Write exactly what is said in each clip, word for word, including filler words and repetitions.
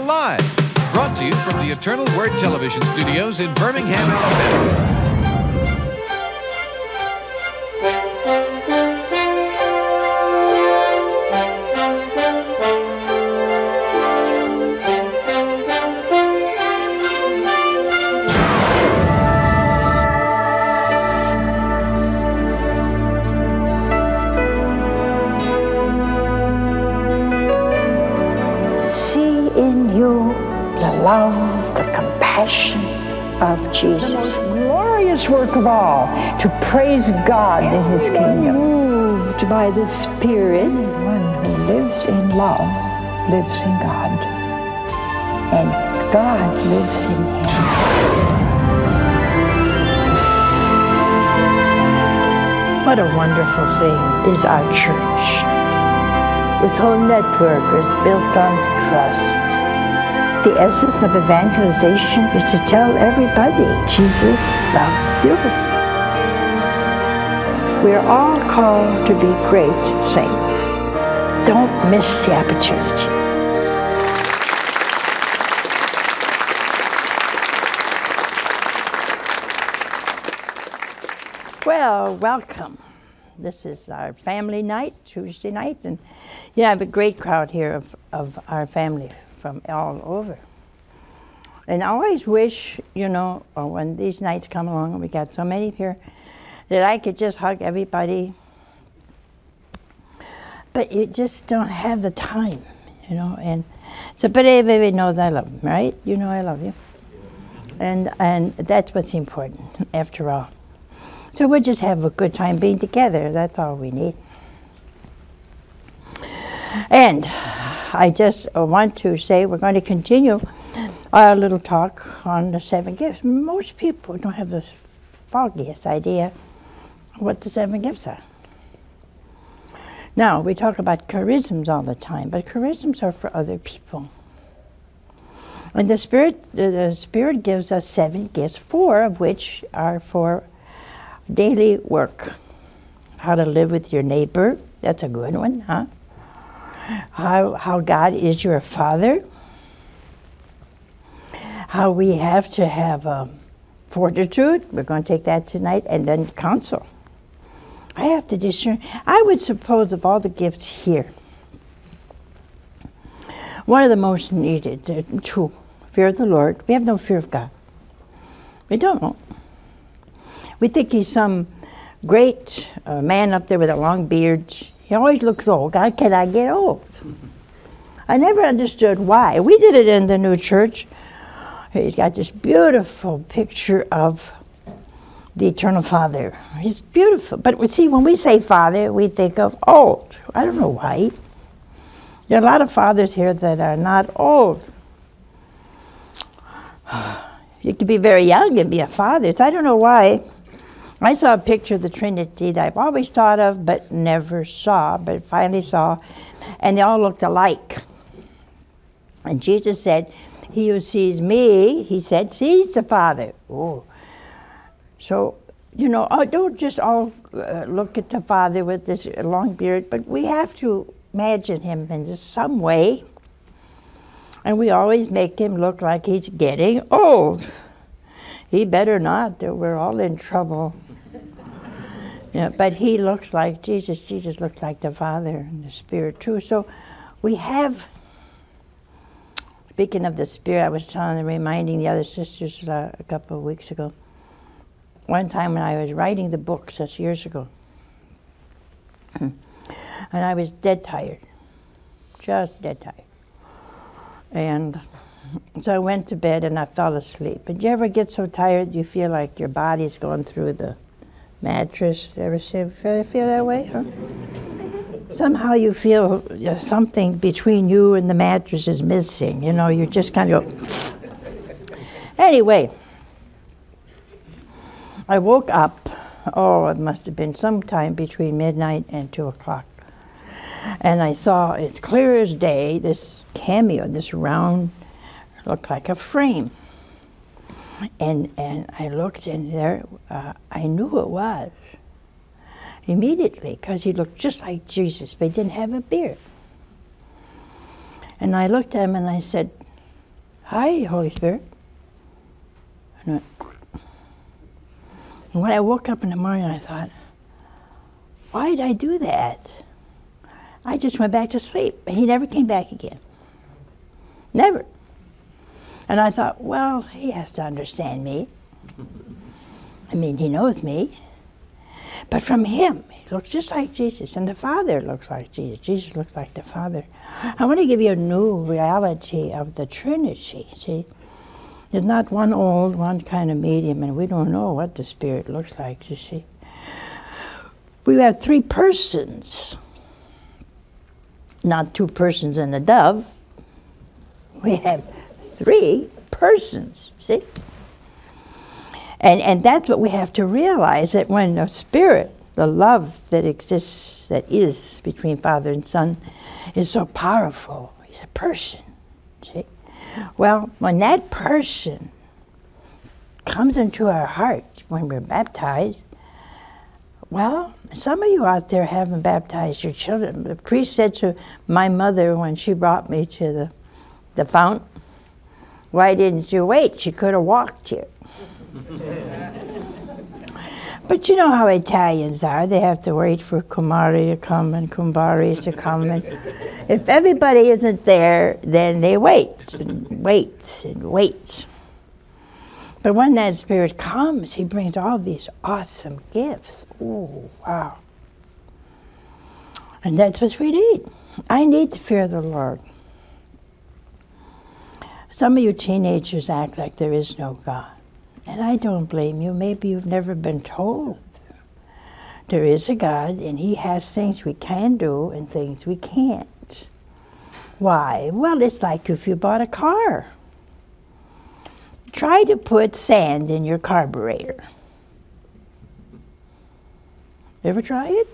Live, brought to you from the Eternal Word Television Studios in Birmingham, Alabama. Love, the compassion of Jesus. The most glorious work of all, to praise God in His kingdom. Moved by the Spirit. Anyone who lives in love lives in God. And God lives in him. What a wonderful thing is our church. This whole network is built on trust. The essence of evangelization is to tell everybody Jesus loves you. We're all called to be great saints. Don't miss the opportunity. Well, welcome. This is our family night, Tuesday night, and yeah, I have a great crowd here of, of our family from all over. And I always wish, you know, when these nights come along, and we got so many here, that I could just hug everybody. But you just don't have the time, you know. And so, but everybody knows I love them, right? You know I love you. And, and that's what's important, after all. So we'll just have a good time being together. That's all we need. And I just want to say we're going to continue our little talk on the seven gifts. Most people don't have the foggiest idea what the seven gifts are. Now, we talk about charisms all the time, but charisms are for other people. And the Spirit, the, the Spirit gives us seven gifts, four of which are for daily work. How to live with your neighbor, that's a good one, huh? How, how God is your Father. How we have to have um, fortitude. We're going to take that tonight. And then counsel. I have to discern. I would suppose of all the gifts here, one of the most needed, uh, two, fear of the Lord. We have no fear of God. We don't. We think He's some great uh, man up there with a long beard. He always looks old. God, can I get old? I never understood why. We did it in the new church. He's got this beautiful picture of the Eternal Father. He's beautiful. But we see, when we say Father, we think of old. I don't know why. There are a lot of fathers here that are not old. You could be very young and be a father. So I don't know why. I saw a picture of the Trinity that I've always thought of but never saw, but finally saw, and they all looked alike. And Jesus said, he who sees me, he said, sees the Father. Oh. So, you know, oh, don't just all uh, look at the Father with this long beard, but we have to imagine him in some way. And we always make him look like he's getting old. He better not, or we're all in trouble. Yeah, but he looks like Jesus. Jesus looks like the Father and the Spirit too. So we have, speaking of the Spirit, I was telling and reminding the other sisters uh, a couple of weeks ago. One time when I was writing the books, that's years ago, and I was dead tired, just dead tired. And so I went to bed and I fell asleep. And you ever get so tired you feel like your body's going through the mattress? Ever see, feel, feel that way? Huh? Somehow you feel you know, something between you and the mattress is missing. You know, you just kind of go. Anyway, I woke up, oh, it must have been sometime between midnight and two o'clock. And I saw, it's clear as day, this cameo, this round, looked like a frame. And and I looked in there, uh, I knew it was immediately, because he looked just like Jesus, but he didn't have a beard. And I looked at him and I said, "Hi, Holy Spirit." And, I, and when I woke up in the morning, I thought, why did I do that? I just went back to sleep, and he never came back again. Never. And I thought, well, he has to understand me. I mean, he knows me. But from him, he looks just like Jesus, and the Father looks like Jesus. Jesus looks like the Father. I want to give you a new reality of the Trinity, see? There's not one old, one kind of medium, and we don't know what the Spirit looks like, you see. We have three persons, not two persons and a dove. We have three persons, see? And, and that's what we have to realize, that when the Spirit, the love that exists, that is between Father and Son, is so powerful, he's a person, see? Well, when that person comes into our heart when we're baptized, well, some of you out there haven't baptized your children. The priest said to my mother when she brought me to the, the fount, "Why didn't you wait? She could have walked here." But you know how Italians are. They have to wait for Kumari to come and Kumbari to come. And if everybody isn't there, then they wait and wait and wait. But when that Spirit comes, he brings all these awesome gifts. Oh, wow. And that's what we need. I need to fear the Lord. Some of you teenagers act like there is no God. And I don't blame you. Maybe you've never been told. There is a God, and he has things we can do and things we can't. Why? Well, it's like if you bought a car. Try to put sand in your carburetor. Ever try it?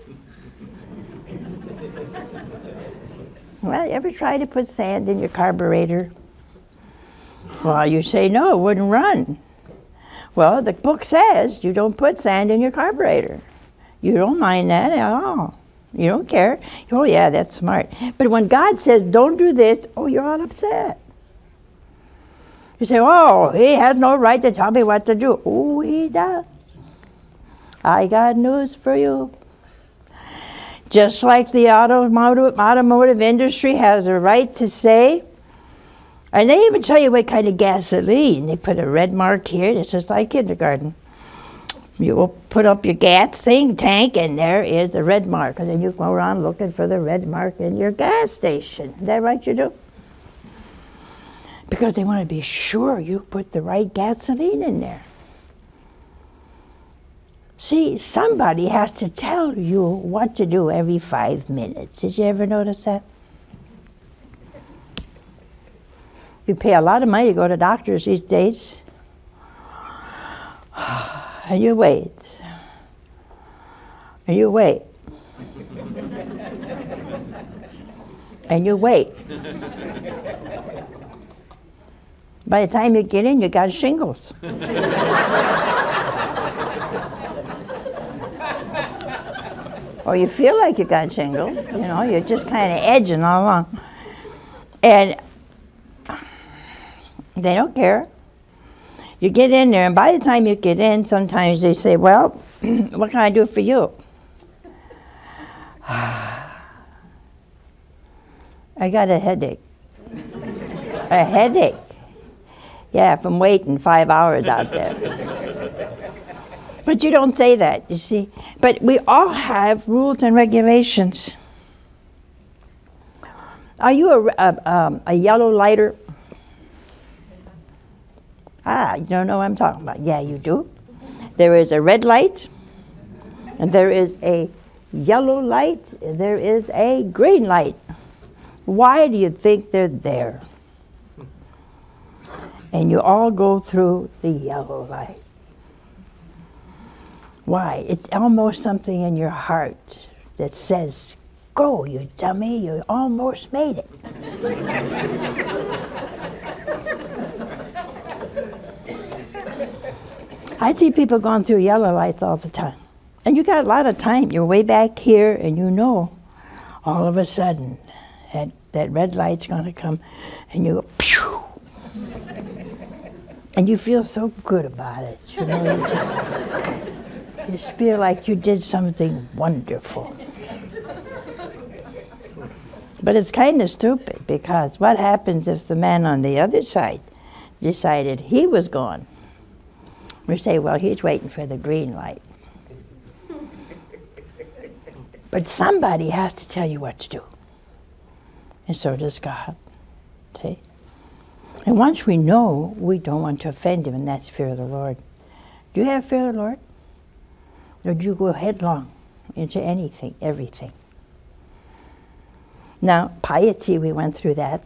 Well, you ever try to put sand in your carburetor? Well, you say, no, it wouldn't run. Well, the book says you don't put sand in your carburetor. You don't mind that at all. You don't care. Oh, yeah, that's smart. But when God says, don't do this, oh, you're all upset. You say, oh, he has no right to tell me what to do. Oh, he does. I got news for you. Just like the automotive, automotive industry has a right to say, and they even tell you what kind of gasoline. They put a red mark here. It's just like kindergarten. You will put up your gas thing, tank, and there is a red mark. And then you go around looking for the red mark in your gas station. Is that right you do? Because they want to be sure you put the right gasoline in there. See, somebody has to tell you what to do every five minutes. Did you ever notice that? You pay a lot of money to go to doctors these days. And you wait. And you wait. And you wait. By the time you get in, you got shingles. Or you feel like you got shingles. You know, you're just kind of edging all along. And they don't care. You get in there, and by the time you get in, sometimes they say, well, what can I do for you? I got a headache. A headache. Yeah, from waiting five hours out there. But you don't say that, you see. But we all have rules and regulations. Are you a, a, um, a yellow lighter? Ah, you don't know what I'm talking about. Yeah, you do. There is a red light, and there is a yellow light, and there is a green light. Why do you think they're there? And you all go through the yellow light. Why? It's almost something in your heart that says, go, you dummy, you almost made it. I see people going through yellow lights all the time. And you got a lot of time. You're way back here, and you know, all of a sudden, that, that red light's going to come, and you go, pew! And you feel so good about it. You know, you just, you just feel like you did something wonderful. But it's kind of stupid, because what happens if the man on the other side decided he was gone? We say, well, he's waiting for the green light. But somebody has to tell you what to do. And so does God. See? And once we know, we don't want to offend him, and that's fear of the Lord. Do you have fear of the Lord? Or do you go headlong into anything, everything? Now, piety, we went through that.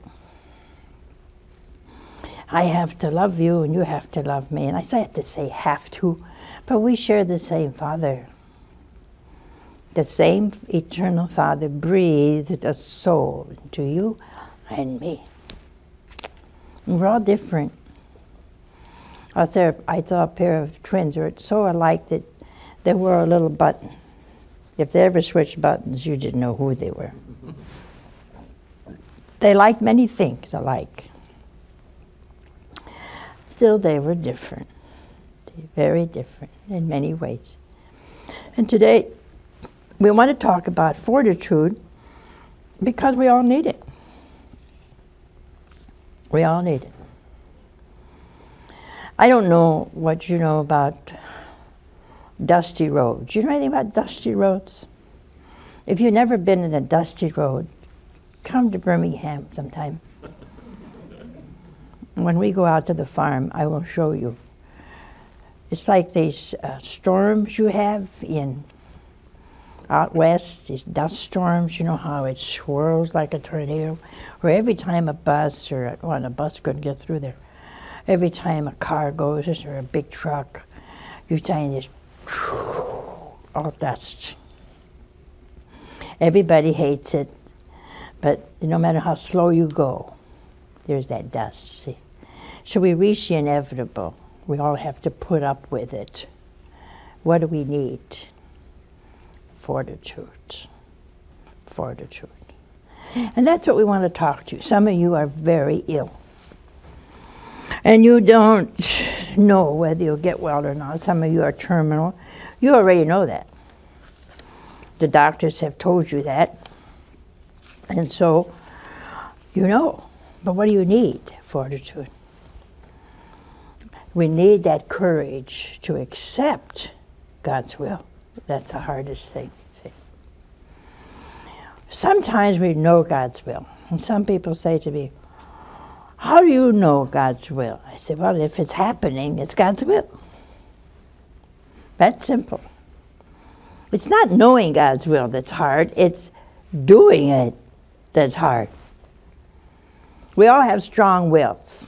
I have to love you and you have to love me. And I had to say have to, but we share the same Father. The same eternal Father breathed a soul into you and me. And we're all different. I saw, I saw a pair of twins who were so alike that they wore a little button. If they ever switched buttons, you didn't know who they were. They liked many things alike. Still, they were different, very different in many ways. And today, we want to talk about fortitude because we all need it. We all need it. I don't know what you know about dusty roads. You know anything about dusty roads? If you've never been in a dusty road, come to Birmingham sometime. When we go out to the farm, I will show you. It's like these uh, storms you have in out west, these dust storms, you know how it swirls like a tornado, or every time a bus, or a, well, a bus couldn't get through there, every time a car goes, or a big truck, you find this all dust. Everybody hates it, but no matter how slow you go, there's that dust, see? So we reach the inevitable. We all have to put up with it. What do we need? Fortitude. Fortitude. And that's what we want to talk to you. Some of you are very ill. And you don't know whether you'll get well or not. Some of you are terminal. You already know that. The doctors have told you that. And so, you know. But what do you need? Fortitude. We need that courage to accept God's will. That's the hardest thing. See? Sometimes we know God's will. And some people say to me, how do you know God's will? I say, well, if it's happening, it's God's will. That's simple. It's not knowing God's will that's hard. It's doing it that's hard. We all have strong wills.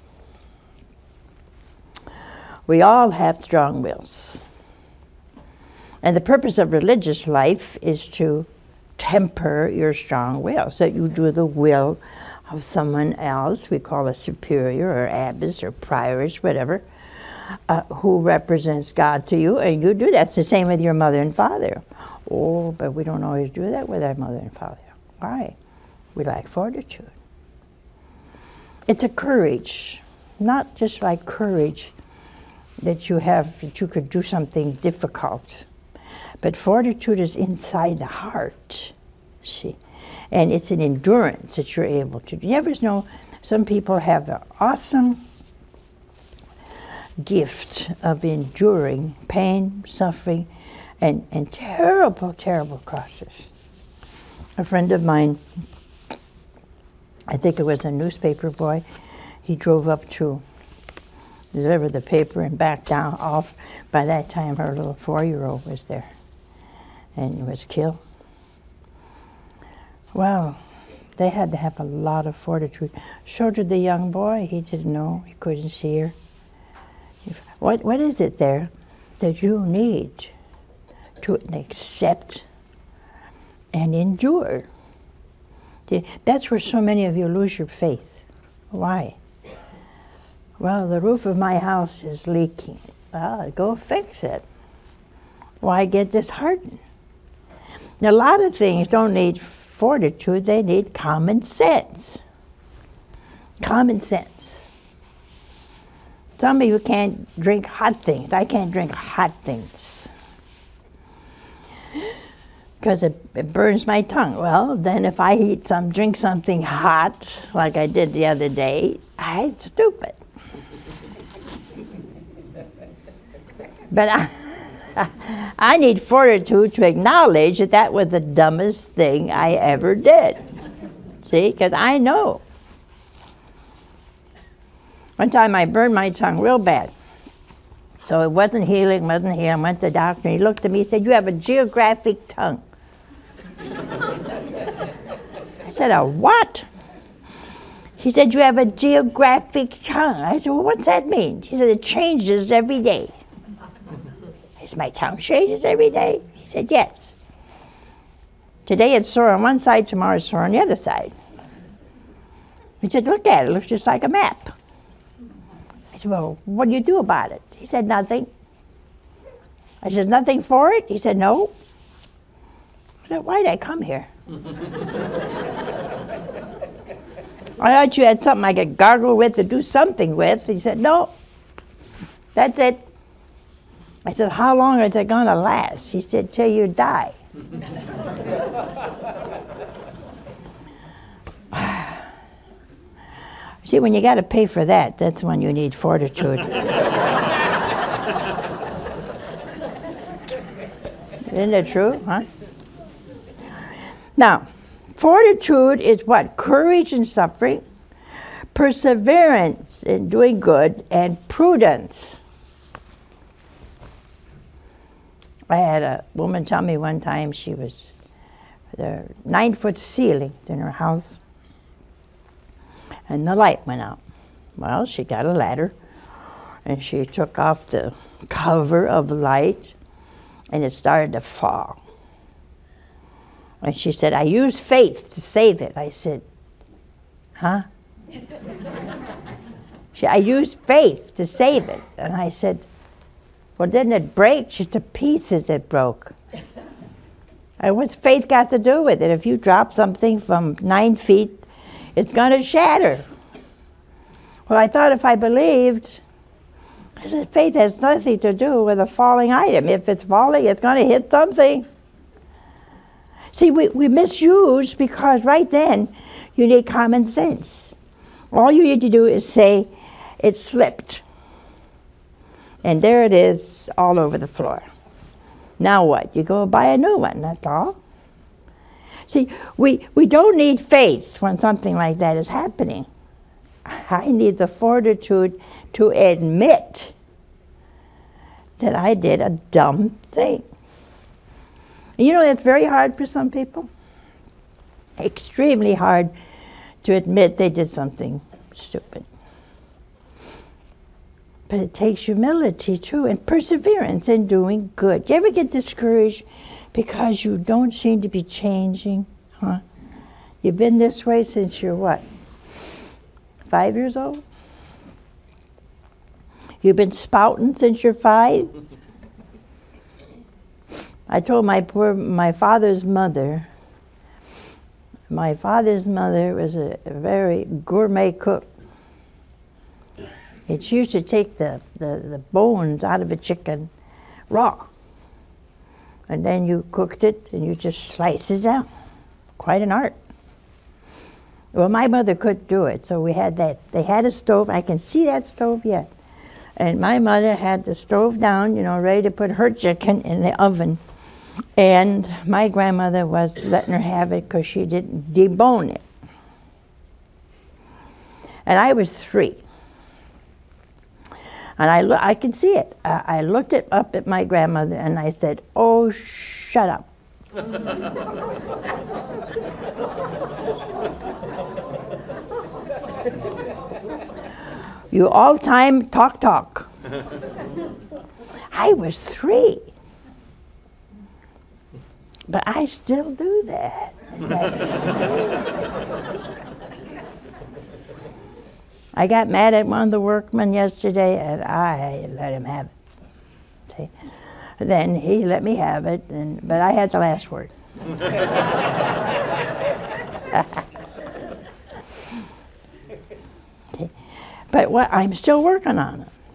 We all have strong wills. And the purpose of religious life is to temper your strong will, so that you do the will of someone else, we call a superior or abbess or prioress, whatever, uh, who represents God to you, and you do that. It's the same with your mother and father. Oh, but we don't always do that with our mother and father. Why? We lack fortitude. It's a courage, not just like courage that you have, that you could do something difficult. But fortitude is inside the heart, see? And it's an endurance that you're able to do. You ever know some people have the awesome gift of enduring pain, suffering, and, and terrible, terrible crosses. A friend of mine, I think it was a newspaper boy, he drove up to deliver the paper and back down off. By that time, her little four-year-old was there and was killed. Well, they had to have a lot of fortitude. So did the young boy. He didn't know. He couldn't see her. What, what is it there that you need to accept and endure? That's where so many of you lose your faith. Why? Well, the roof of my house is leaking. Well, go fix it. Why get disheartened? Now, a lot of things don't need fortitude, they need common sense. Common sense. Some of you can't drink hot things. I can't drink hot things because it, it burns my tongue. Well, then if I eat some, drink something hot, like I did the other day, I'm stupid. But I, I need fortitude to acknowledge that that was the dumbest thing I ever did. See, because I know. One time I burned my tongue real bad. So it wasn't healing, wasn't healing. I went to the doctor and he looked at me and said, "You have a geographic tongue." I said, "A what?" He said, "You have a geographic tongue." I said, "Well, what's that mean?" He said, "It changes every day." I said, "My tongue changes every day?" He said, "Yes. Today it's sore on one side, tomorrow it's sore on the other side." He said, "Look at it, it looks just like a map." I said, "Well, what do you do about it?" He said, "Nothing." I said, "Nothing for it?" He said, "No." I said, "Why did I come here?" "I thought you had something I could gargle with, to do something with." He said, "No, that's it." I said, "How long is it going to last?" He said, "Till you die." See, when you got to pay for that, that's when you need fortitude. Isn't it true, huh? Now, fortitude is what? Courage in suffering, perseverance in doing good, and prudence. I had a woman tell me one time she was, the nine-foot ceiling in her house, and the light went out. Well, she got a ladder, and she took off the cover of the light, and it started to fall. And she said, "I used faith to save it." I said, "Huh?" She, "I used faith to save it." And I said, "Well, didn't it break?" Just to pieces it broke. And what's faith got to do with it? If you drop something from nine feet, it's going to shatter. Well, I thought if I believed, I said, faith has nothing to do with a falling item. If it's falling, it's going to hit something. See, we, we misuse because right then you need common sense. All you need to do is say, "It slipped." And there it is all over the floor. Now what? You go buy a new one, that's all. See, we, we don't need faith when something like that is happening. I need the fortitude to admit that I did a dumb thing. You know, that's very hard for some people. Extremely hard to admit they did something stupid. But it takes humility too, and perseverance in doing good. Do you ever get discouraged because you don't seem to be changing? Huh? You've been this way since you're what? Five years old? You've been spouting since you're five? I told my poor, my father's mother, my father's mother was a, a very gourmet cook. And she used to take the, the, the bones out of a chicken raw. And then you cooked it and you just sliced it down. Quite an art. Well, my mother couldn't do it, so we had that. They had a stove. I can see that stove yet. And my mother had the stove down, you know, ready to put her chicken in the oven. And my grandmother was letting her have it because she didn't debone it. And I was three. And I, lo- I can see it. I, I looked it up at my grandmother and I said, "Oh, shut up." You all-time talk talk. I was three. But I still do that. I got mad at one of the workmen yesterday, and I let him have it. See? Then he let me have it, and, but I had the last word. See? But what I'm still working on it.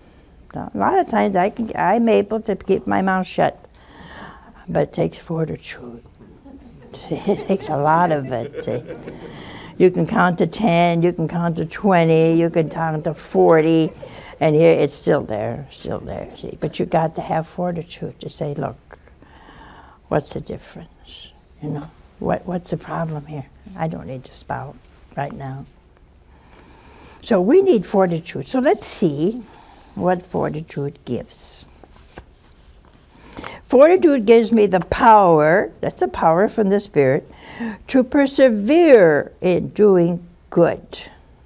A lot of times I can, I'm able to keep my mouth shut, but it takes fortitude. It takes a lot of it. See? You can count to ten, you can count to twenty, you can count to forty, and here it's still there, still there. See? But you got to have fortitude to say, look, what's the difference? You know, what what's the problem here? I don't need to spout right now. So we need fortitude. So let's see what fortitude gives. Fortitude gives me the power, that's a power from the Spirit, to persevere in doing good.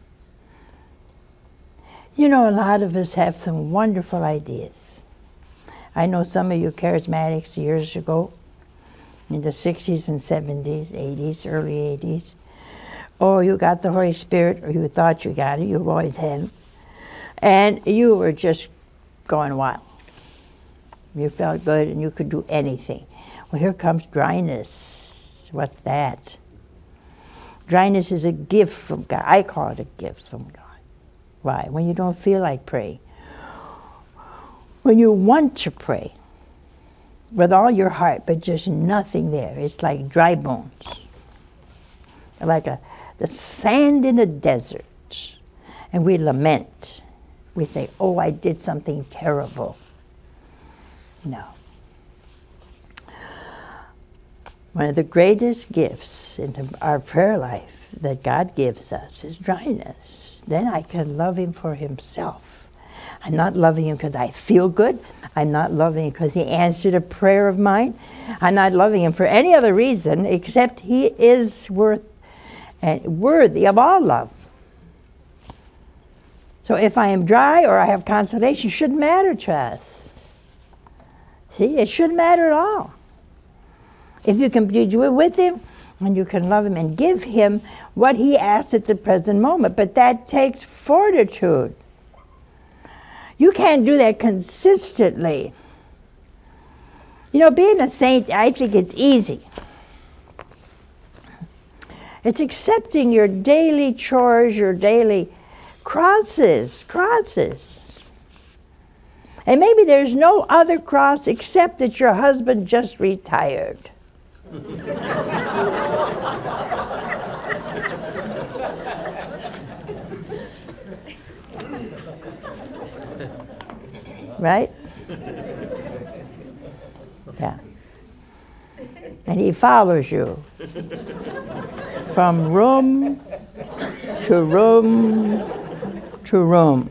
You know, a lot of us have some wonderful ideas. I know some of you charismatics years ago, in the sixties and seventies, eighties, early eighties, oh, you got the Holy Spirit, or you thought you got it, you've always had it, and you were just going wild. You felt good and you could do anything. Well, here comes dryness. What's that? Dryness is a gift from God. I call it a gift from God. Why? When you don't feel like praying. When you want to pray with all your heart, but just nothing there. It's like dry bones. Like a, the sand in a desert. And we lament. We say, oh, I did something terrible. No. One of the greatest gifts in our prayer life that God gives us is dryness. Then I can love Him for Himself. I'm not loving Him because I feel good. I'm not loving Him because He answered a prayer of mine. I'm not loving Him for any other reason except He is worth and worthy of all love. So if I am dry or I have consolation, it shouldn't matter to us. See, it shouldn't matter at all. If you can do it with Him, and you can love Him and give Him what He asked at the present moment, but that takes fortitude. You can't do that consistently. You know, being a saint, I think it's easy. It's accepting your daily chores, your daily crosses, crosses. And maybe there's no other cross except that your husband just retired. Right? Yeah. And he follows you from room to room to room.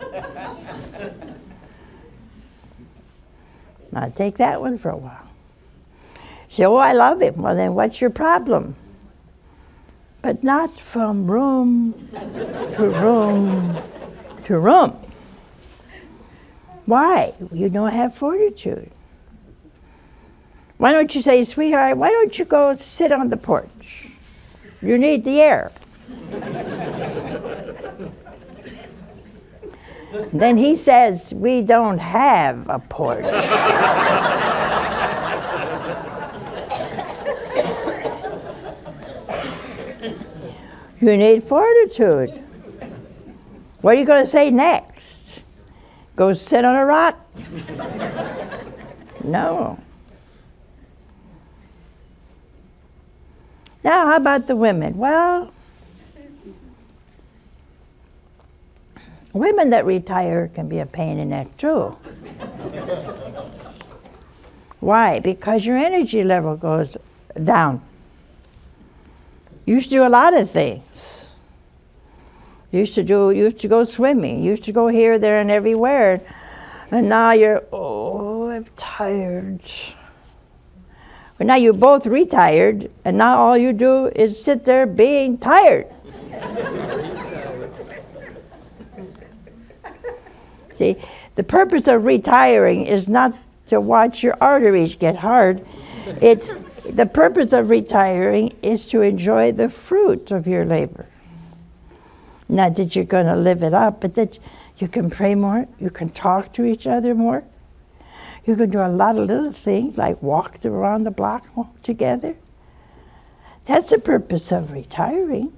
Now take that one for a while. Say, oh, I love him. Well, then what's your problem? But not from room to room to room. Why? You don't have fortitude. Why don't you say, sweetheart, why don't you go sit on the porch? You need the air. Then he says, we don't have a porch. You need fortitude. What are you going to say next? Go sit on a rock? No. Now, how about the women? Well, women that retire can be a pain in the neck too. Why? Because your energy level goes down. You used to do a lot of things. You used to do, you used to go swimming. You used to go here, there, and everywhere. And now you're, oh, I'm tired. But now you're both retired, and now all you do is sit there being tired. See, the purpose of retiring is not to watch your arteries get hard. It's the purpose of retiring is to enjoy the fruit of your labor. Not that you're going to live it up, but that you can pray more, you can talk to each other more. You can do a lot of little things like walk around the block together. That's the purpose of retiring.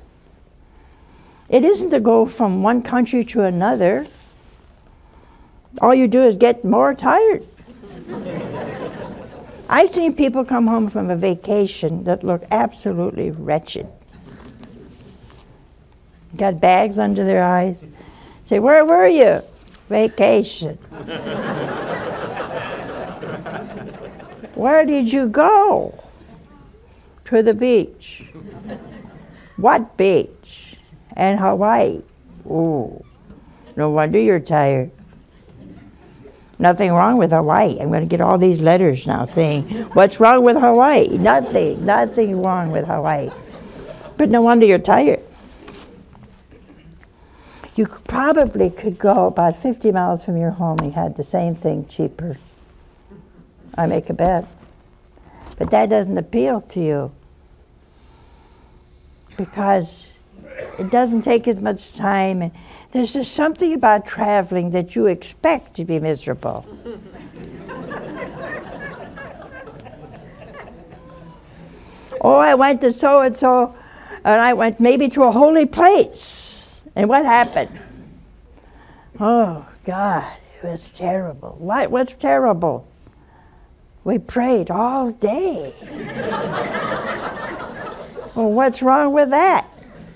It isn't to go from one country to another. All you do is get more tired. I've seen people come home from a vacation that look absolutely wretched. Got bags under their eyes. Say, where were you? Vacation. Where did you go? To the beach. What beach? And Hawaii. Ooh, no wonder you're tired. Nothing wrong with Hawaii. I'm going to get all these letters now saying, what's wrong with Hawaii? Nothing, nothing wrong with Hawaii. But no wonder you're tired. You probably could go about fifty miles from your home and had the same thing cheaper. I make a bet. But that doesn't appeal to you because it doesn't take as much time, and there's just something about traveling that you expect to be miserable. Oh, I went to so-and-so, and I went maybe to a holy place. And what happened? Oh, God, it was terrible. What? What's terrible? We prayed all day. Well, what's wrong with that?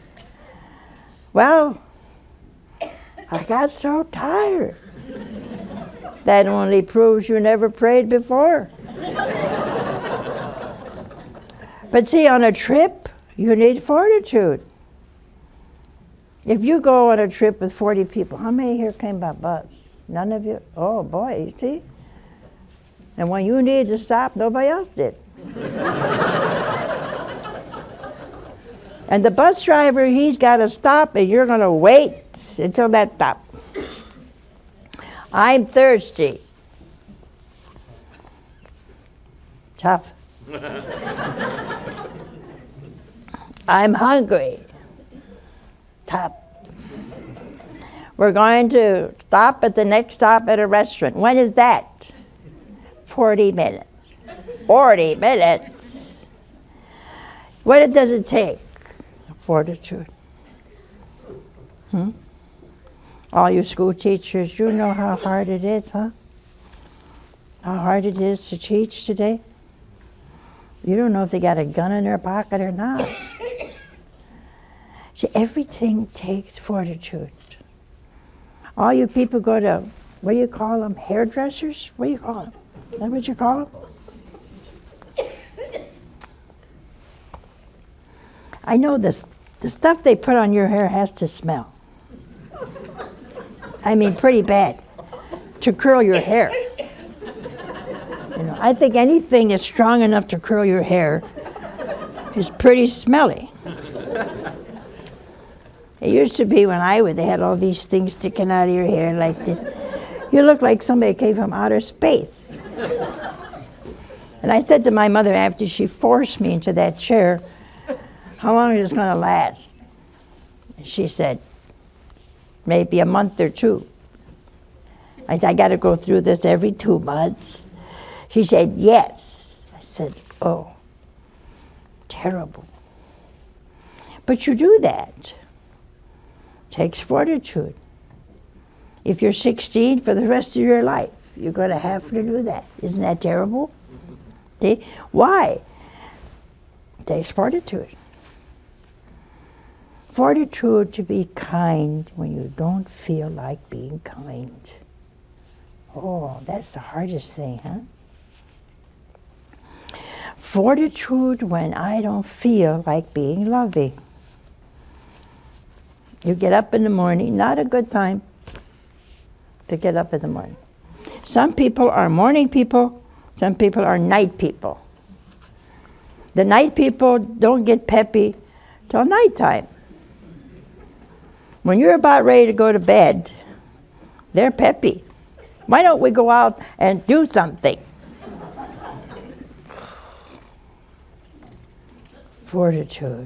Well, I got so tired. That only proves you never prayed before. But see, on a trip, you need fortitude. If you go on a trip with forty people, how many here came by bus? None of you? Oh boy, you see? And when you needed to stop, nobody else did. And the bus driver, he's got to stop, and you're going to wait until that stop. I'm thirsty. Tough. I'm hungry. Tough. We're going to stop at the next stop at a restaurant. When is that? forty minutes. forty minutes. What does it take? Fortitude. Hmm? All you school teachers, you know how hard it is, huh? How hard it is to teach today? You don't know if they got a gun in their pocket or not. See, everything takes fortitude. All you people go to, what do you call them, hairdressers? What do you call them? Is that what you call them? I know this, the stuff they put on your hair has to smell. I mean, pretty bad, to curl your hair. You know, I think anything that's strong enough to curl your hair is pretty smelly. It used to be when I was, they had all these things sticking out of your hair like this. You look like somebody came from outer space. And I said to my mother after she forced me into that chair, how long is this going to last? And she said, maybe a month or two. I said, I got to go through this every two months. She said, yes. I said, oh, terrible. But you do that. Takes fortitude. If you're sixteen for the rest of your life, you're going to have to do that. Isn't that terrible? See? Why? It takes fortitude. Fortitude to be kind when you don't feel like being kind. Oh, that's the hardest thing, huh? Fortitude when I don't feel like being loving. You get up in the morning, not a good time to get up in the morning. Some people are morning people, some people are night people. The night people don't get peppy till nighttime. When you're about ready to go to bed, they're peppy. Why don't we go out and do something? Fortitude.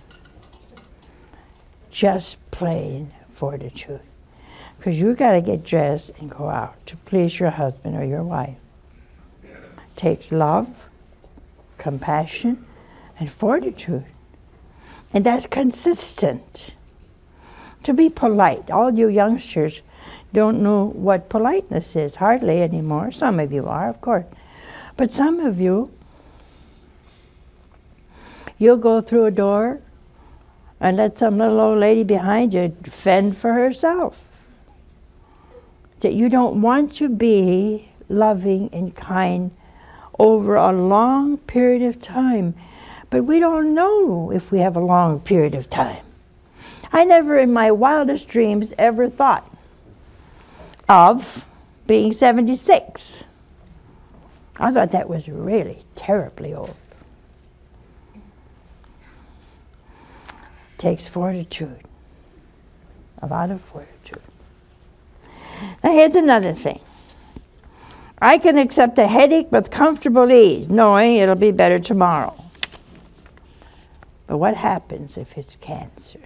Just plain fortitude. Because you got to get dressed and go out to please your husband or your wife. Takes love, compassion, and fortitude. And that's consistent. To be polite. All you youngsters, don't know what politeness is, hardly anymore. Some of you are, of course. But some of you, you'll go through a door and let some little old lady behind you fend for herself. That you don't want to be loving and kind over a long period of time. But we don't know if we have a long period of time. I never in my wildest dreams ever thought of being seventy-six. I thought that was really terribly old. Takes fortitude, a lot of fortitude. Now here's another thing. I can accept a headache with comfortable ease, knowing it'll be better tomorrow. But what happens if it's cancer?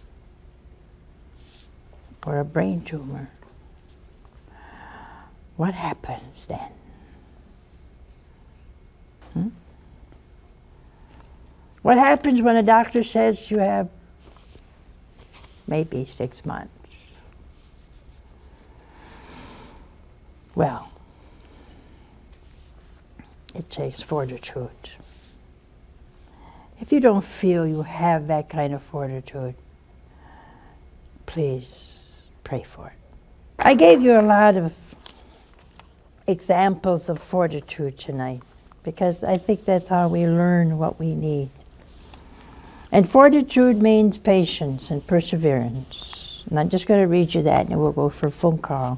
Or a brain tumor? What happens then? Hmm? What happens when a doctor says you have maybe six months? Well, it takes fortitude. If you don't feel you have that kind of fortitude, please pray for it. I gave you a lot of examples of fortitude tonight because I think that's how we learn what we need. And fortitude means patience and perseverance. And I'm just going to read you that and we'll go for a phone call.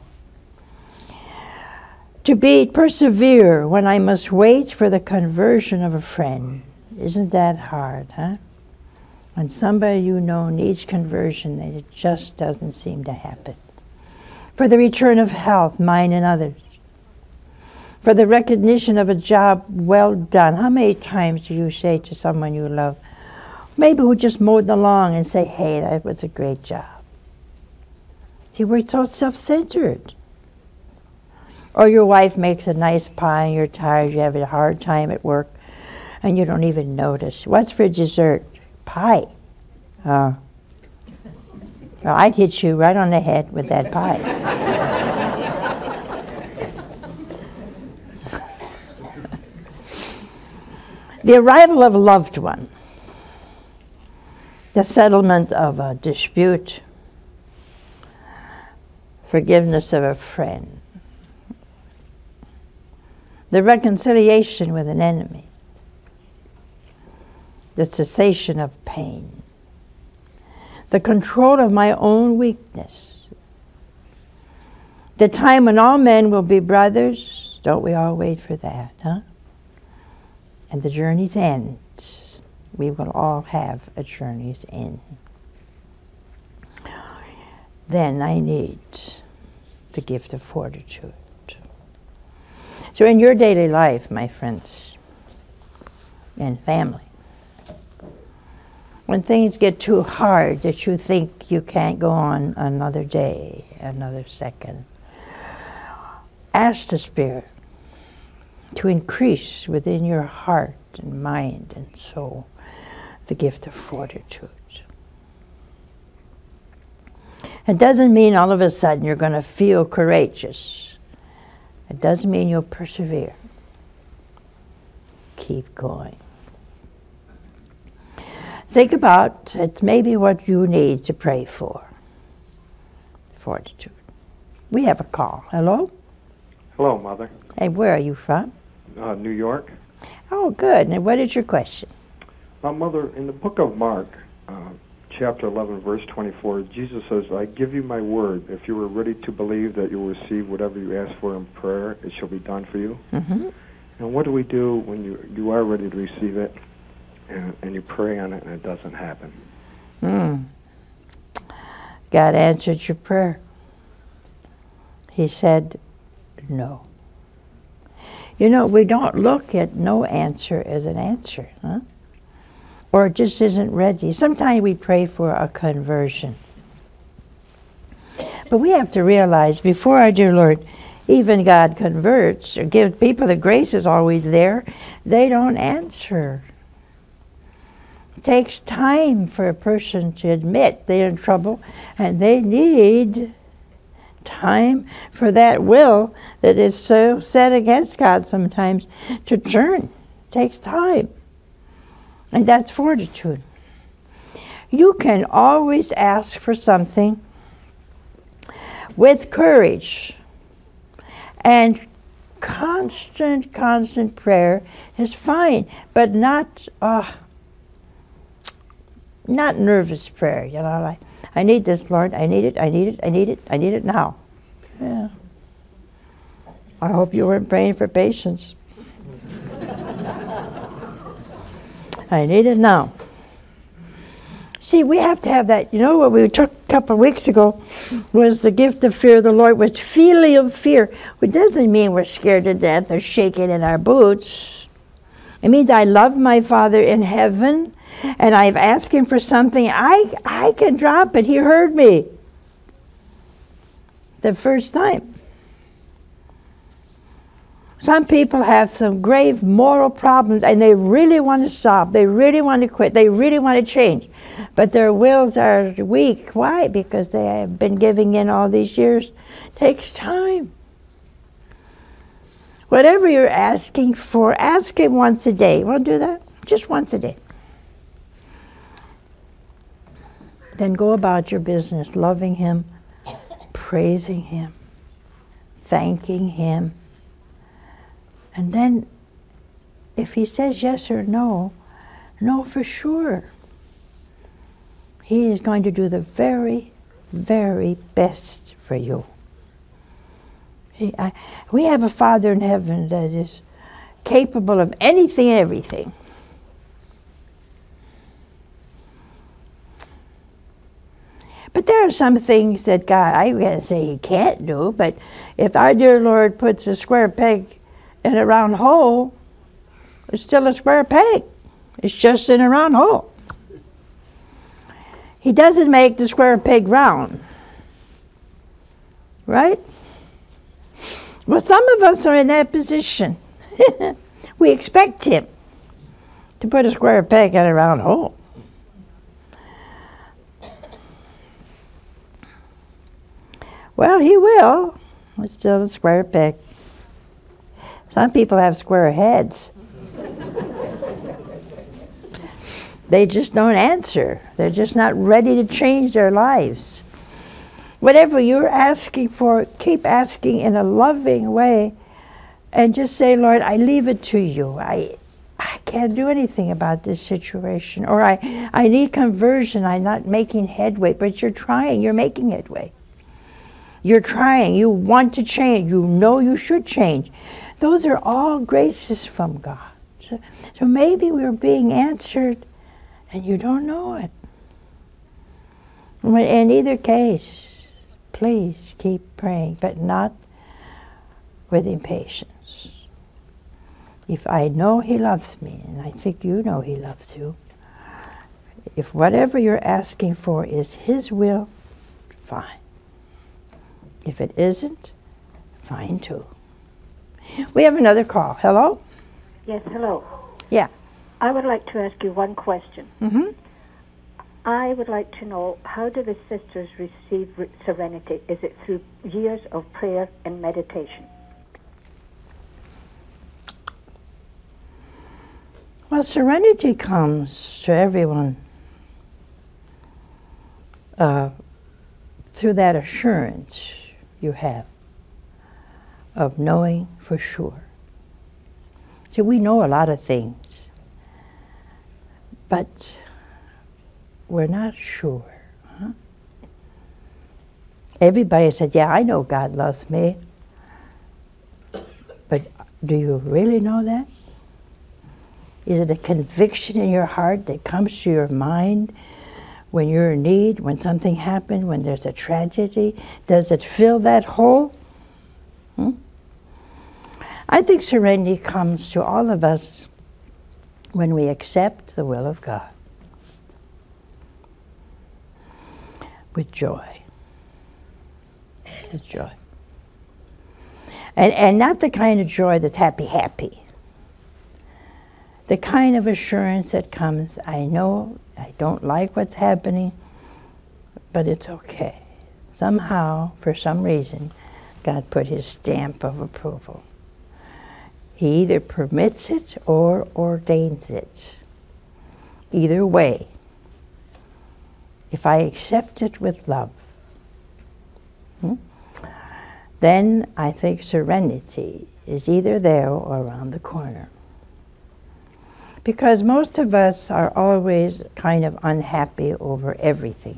To be persevere when I must wait for the conversion of a friend. Isn't that hard, huh? When somebody you know needs conversion, that it just doesn't seem to happen. For the return of health, mine and others. For the recognition of a job well done. How many times do you say to someone you love, maybe who just mowed the lawn, and say, hey, that was a great job. See, we're so self-centered. Or your wife makes a nice pie and you're tired, you have a hard time at work, and you don't even notice. What's for dessert? Pie. Oh. Well, I'd hit you right on the head with that pie. The arrival of a loved one. The settlement of a dispute. Forgiveness of a friend. The reconciliation with an enemy. The cessation of pain. The control of my own weakness. The time when all men will be brothers. Don't we all wait for that, huh? And the journey's end. We will all have a journey's end. Then I need the gift of fortitude. So in your daily life, my friends, and family, when things get too hard that you think you can't go on another day, another second, ask the Spirit to increase within your heart and mind and soul the gift of fortitude. It doesn't mean all of a sudden you're going to feel courageous. It doesn't mean you'll persevere. Keep going. Think about it's maybe what you need to pray for. Fortitude. We have a call. Hello? Hello, Mother. Hey, where are you from? Uh, New York. Oh, good. And what is your question? Uh, Mother, in the book of Mark, uh, chapter eleven, verse twenty-four, Jesus says, I give you my word. If you are ready to believe that you will receive whatever you ask for in prayer, it shall be done for you. Mm-hmm. And what do we do when you, you are ready to receive it and, and you pray on it and it doesn't happen? Mm. God answered your prayer. He said, no. You know, we don't look at no answer as an answer, huh? Or it just isn't ready. Sometimes we pray for a conversion. But we have to realize, before our dear Lord, even God converts or gives people the grace is always there, they don't answer. It takes time for a person to admit they're in trouble and they need time for that will that is so set against God sometimes to turn. It takes time. And that's fortitude. You can always ask for something with courage. And constant, constant prayer is fine, but not uh, not nervous prayer. You know, like, I need this, Lord. I need it. I need it. I need it. I need it now. Yeah. I hope you weren't praying for patience. I need it now. See, we have to have that. You know what we took a couple of weeks ago was the gift of fear of the Lord, which filial fear. It doesn't mean we're scared to death or shaking in our boots. It means I love my Father in heaven, and I've asked him for something. I, I can drop it. He heard me the first time. Some people have some grave moral problems, and they really want to stop. They really want to quit. They really want to change. But their wills are weak. Why? Because they have been giving in all these years. It takes time. Whatever you're asking for, ask him once a day. Want to do that? Just once a day. Then go about your business, loving him, praising him, thanking him. And then, if he says yes or no, know for sure. He is going to do the very, very best for you. He, I, we have a Father in heaven that is capable of anything and everything. But there are some things that God, I can't say he can't do, but if our dear Lord puts a square peg in a round hole, it's still a square peg. It's just in a round hole. He doesn't make the square peg round. Right? Well, some of us are in that position. We expect him to put a square peg in a round hole. Well, he will. It's still a square peg. Some people have square heads. They just don't answer. They're just not ready to change their lives. Whatever you're asking for, keep asking in a loving way, and just say, Lord, I leave it to you. I I can't do anything about this situation. Or I, I need conversion. I'm not making headway. But you're trying. You're making headway. You're trying. You want to change. You know you should change. Those are all graces from God. So, so maybe we're being answered and you don't know it. In either case, please keep praying, but not with impatience. If I know he loves me, and I think you know he loves you, if whatever you're asking for is his will, fine. If it isn't, fine too. We have another call. Hello? Yes, hello. Yeah. I would like to ask you one question. Mm-hmm. I would like to know, how do the sisters receive re- serenity? Is it through years of prayer and meditation? Well, serenity comes to everyone uh, through that assurance you have of knowing for sure. See, we know a lot of things, but we're not sure. Huh? Everybody said, yeah, I know God loves me. But do you really know that? Is it a conviction in your heart that comes to your mind when you're in need, when something happened, when there's a tragedy? Does it fill that hole? Hmm? I think serenity comes to all of us when we accept the will of God with joy. With joy. And, and not the kind of joy that's happy, happy. The kind of assurance that comes, I know I don't like what's happening, but it's okay. somehow, for some reason, God put his stamp of approval. He either permits it or ordains it. Either way, if I accept it with love, hmm, then I think serenity is either there or around the corner. Because most of us are always kind of unhappy over everything.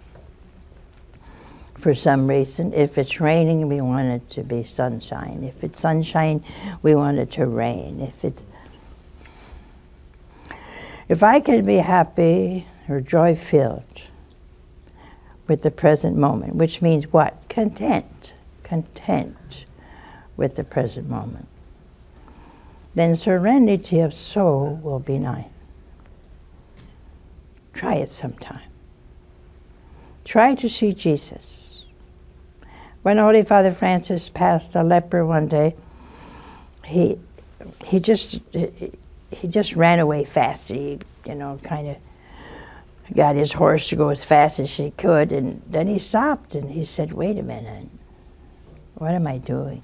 For some reason, if it's raining, we want it to be sunshine. If it's sunshine, we want it to rain. If it's, if I can be happy or joy-filled with the present moment, which means what? Content. Content with the present moment. Then serenity of soul will be mine. Try it sometime. Try to see Jesus. When Holy Father Francis passed a leper one day, he he just he just ran away fast. He, you know, kind of got his horse to go as fast as he could, and then he stopped and he said, "Wait a minute, what am I doing?"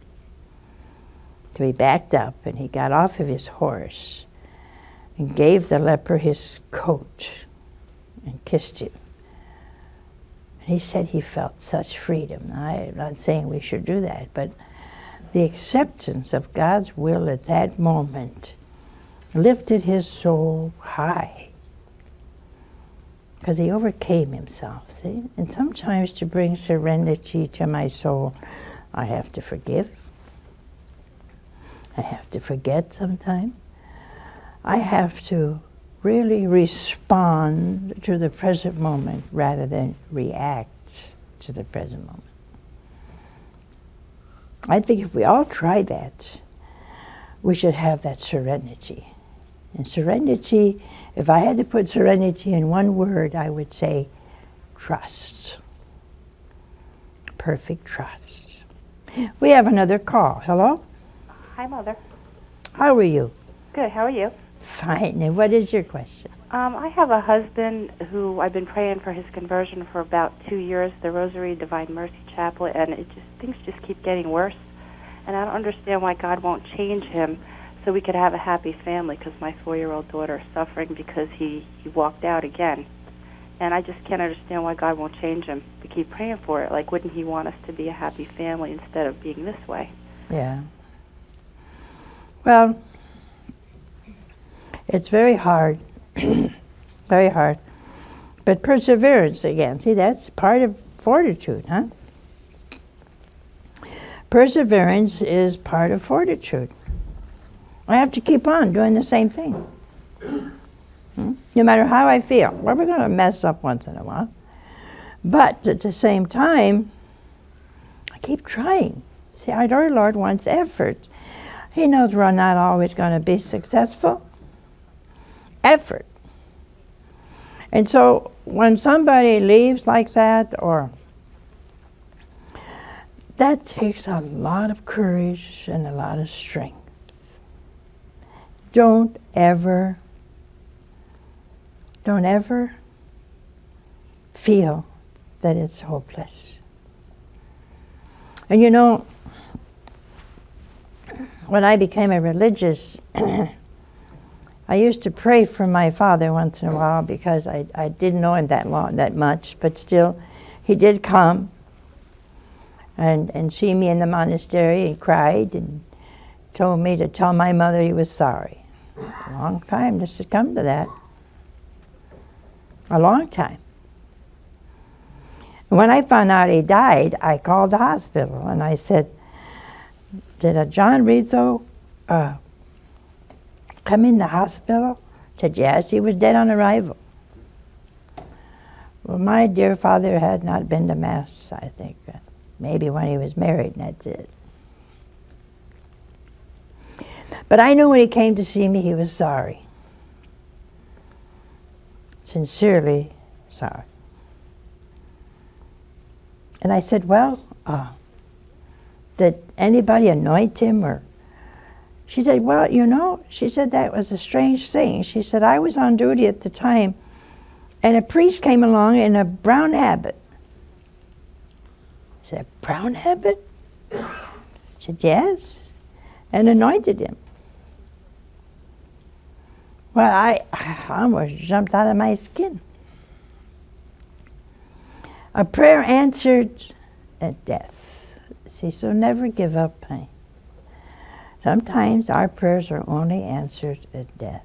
So he backed up and he got off of his horse and gave the leper his coat and kissed him. And he said he felt such freedom. I'm not saying we should do that, but the acceptance of God's will at that moment lifted his soul high, because he overcame himself, see? And sometimes to bring serenity to my soul, I have to forgive. I have to forget sometimes. I have to really respond to the present moment rather than react to the present moment. I think if we all try that, we should have that serenity. And serenity, if I had to put serenity in one word, I would say trust. Perfect trust. We have another call. Hello? Hi, Mother. How are you? Good. How are you? Fine. And what is your question? Um, I have a husband who I've been praying for his conversion for about two years, the Rosary Divine Mercy Chapel, and it just things just keep getting worse. And I don't understand why God won't change him so we could have a happy family, because my four-year-old daughter is suffering because he, he walked out again. And I just can't understand why God won't change him. We keep praying for it. Like, wouldn't he want us to be a happy family instead of being this way? Yeah. Well, it's very hard, very hard. But perseverance again, see, that's part of fortitude, huh? Perseverance is part of fortitude. I have to keep on doing the same thing. Hmm? No matter how I feel. Well, we're going to mess up once in a while. But at the same time, I keep trying. See, our Lord wants effort. He knows we're not always going to be successful. Effort. And so when somebody leaves like that, or that takes a lot of courage and a lot of strength. Don't ever, don't ever feel that it's hopeless. And you know, when I became a religious, I used to pray for my father once in a while, because I, I didn't know him that long, that much, but still, he did come and, and see me in the monastery. He cried and told me to tell my mother he was sorry. A long time just to come to that. A long time. And when I found out he died, I called the hospital and I said, did a John Rizzo uh, come in the hospital? Said, yes, he was dead on arrival. Well, my dear father had not been to Mass, I think. Uh, maybe when he was married, and that's it. But I knew when he came to see me, he was sorry. Sincerely sorry. And I said, well, uh, did anybody anoint him? Or she said, well, you know, she said that was a strange thing. She said, I was on duty at the time, and a priest came along in a brown habit. said, brown habit? I said, yes, and anointed him. Well, I, I almost jumped out of my skin. A prayer answered at death. See, so never give up, honey. Sometimes our prayers are only answered at death.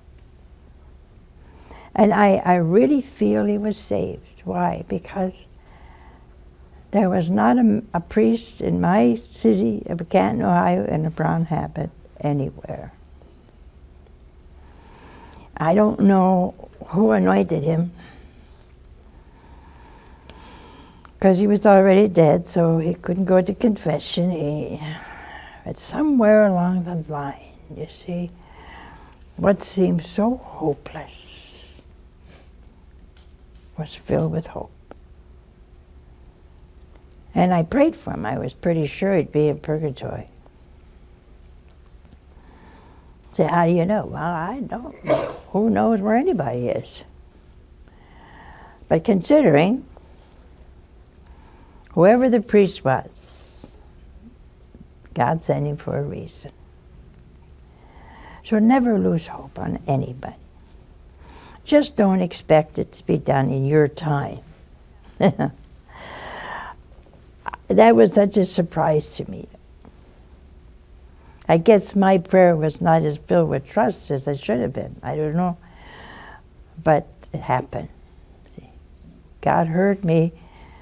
And I, I really feel he was saved. Why? Because there was not a, a priest in my city of Canton, Ohio, in a brown habit anywhere. I don't know who anointed him, because he was already dead, so he couldn't go to confession. He, but somewhere along the line, you see, what seemed so hopeless was filled with hope. And I prayed for him. I was pretty sure he'd be in purgatory. Say, how do you know? Well, I don't know. Who knows where anybody is? But considering whoever the priest was, God sent him for a reason. So never lose hope on anybody. Just don't expect it to be done in your time. That was such a surprise to me. I guess my prayer was not as filled with trust as it should have been. I don't know. But it happened. God heard me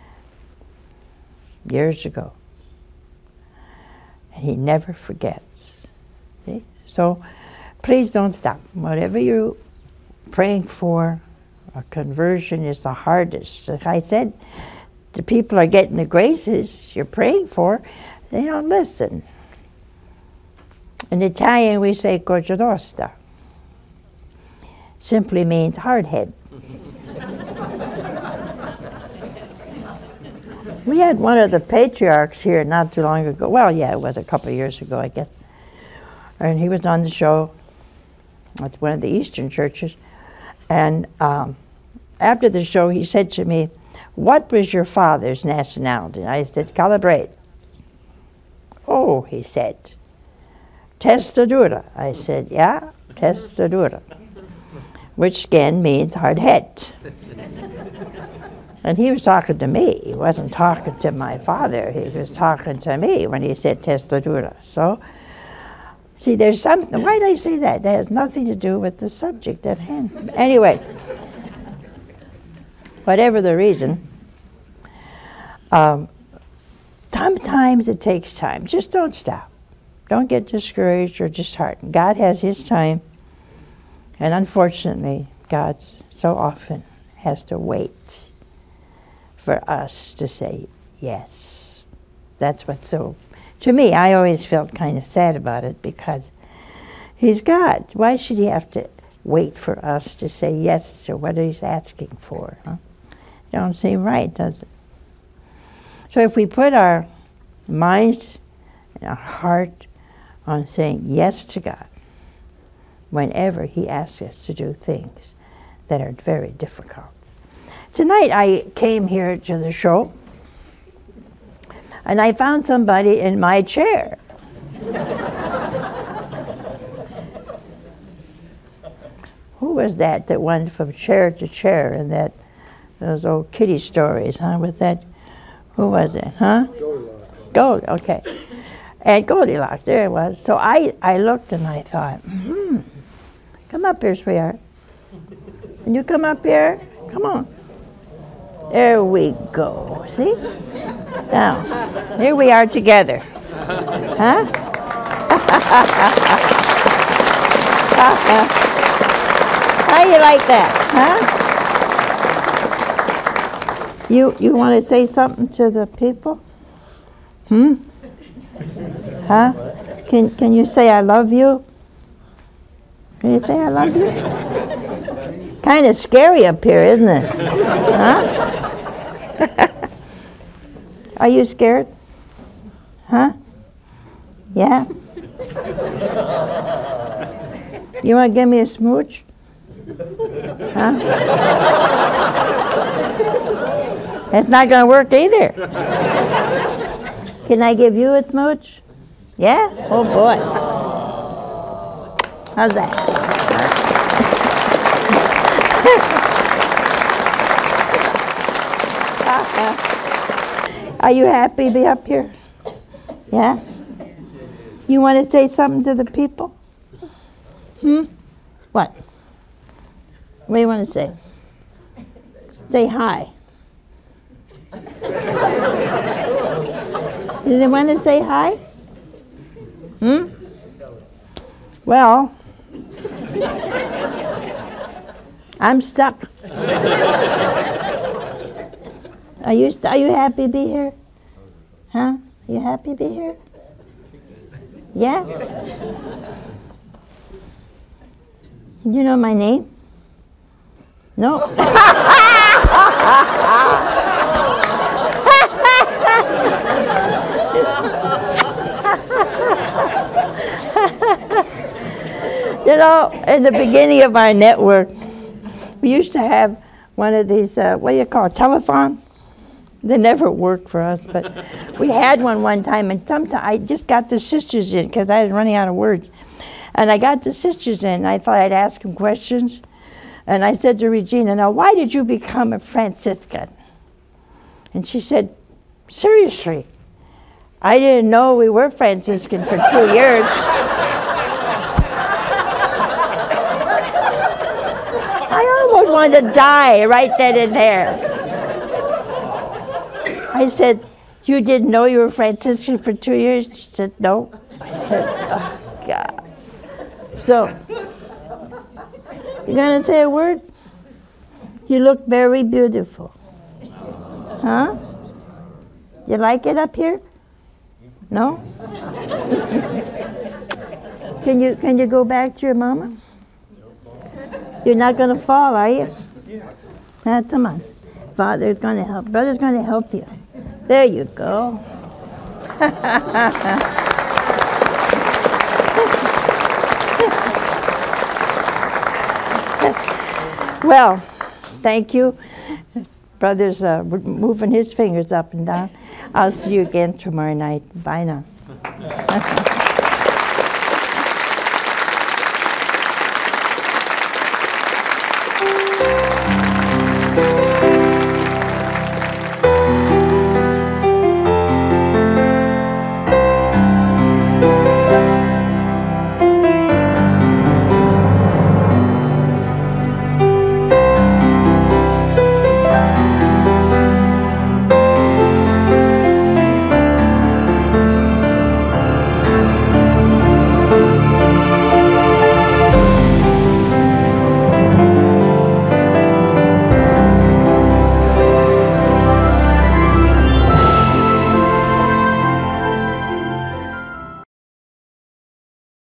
years ago. And he never forgets. See? So please don't stop. Whatever you're praying for, a conversion is the hardest. Like I said, the people are getting the graces you're praying for, they don't listen. In Italian, we say "concia tosta." Simply means hard head. We had one of the patriarchs here not too long ago. Well, yeah, it was a couple of years ago, I guess. And he was on the show at one of the Eastern churches. And um, after the show, he said to me, "What was your father's nationality?" I said, "Calabrese." "Oh," he said, "testa dura." I said, "Yeah, testa dura," which again means hard head. And he was talking to me. He wasn't talking to my father. He was talking to me when he said testa dura. So, see, there's something. Why did I say that? That has nothing to do with the subject at hand. Anyway, whatever the reason, um, sometimes it takes time. Just don't stop. Don't get discouraged or disheartened. God has his time, and unfortunately, God so often has to wait for us to say yes. That's what's so, to me, I always felt kind of sad about it, because he's God. Why should he have to wait for us to say yes to what he's asking for? Huh? Don't seem right, does it? So if we put our minds and our heart on saying yes to God whenever he asks us to do things that are very difficult. Tonight I came here to the show and I found somebody in my chair. Who was that that went from chair to chair in that, those old kitty stories, huh? With that, who was it, huh? Goldilocks. Gold, okay. And Goldilocks, there it was. So I, I looked and I thought, hmm, come up here, sweetheart. Can you come up here? Come on. There we go. See? Now, here we are together. Huh? How you like that? Huh? You you want to say something to the people? Hmm? Huh? Can can you say I love you? Can you say I love you? Kind of scary up here, isn't it? Huh? Are you scared? Huh? Yeah? You want to give me a smooch? Huh? It's not going to work either. Can I give you a smooch? Yeah? Oh boy. How's that? Are you happy to be up here? Yeah? You want to say something to the people? Hmm? What? What do you want to say? Say hi. Do they want to say hi? Hmm? Well, I'm stuck. Are you st- are you happy to be here? Huh? You happy to be here? Yeah? You know my name? No? You know, in the beginning of our network, we used to have one of these, uh, what do you call it, telephone? They never worked for us, but we had one one time, and sometime I just got the sisters in because I was running out of words. And I got the sisters in, and I thought I'd ask them questions. And I said to Regina, now, why did you become a Franciscan? And she said, seriously, I didn't know we were Franciscan for two years. I almost wanted to die right then and there. I said, you didn't know you were Franciscan for two years? She said, no. I said, oh, God. So, you gonna say a word? You look very beautiful. Huh? You like it up here? No? Can you can you go back to your mama? You're not gonna fall, are you? Ah, come on. Father's gonna help. Brother's gonna help you. There you go. Well, thank you. Brother's uh, moving his fingers up and down. I'll see you again tomorrow night. Bye now.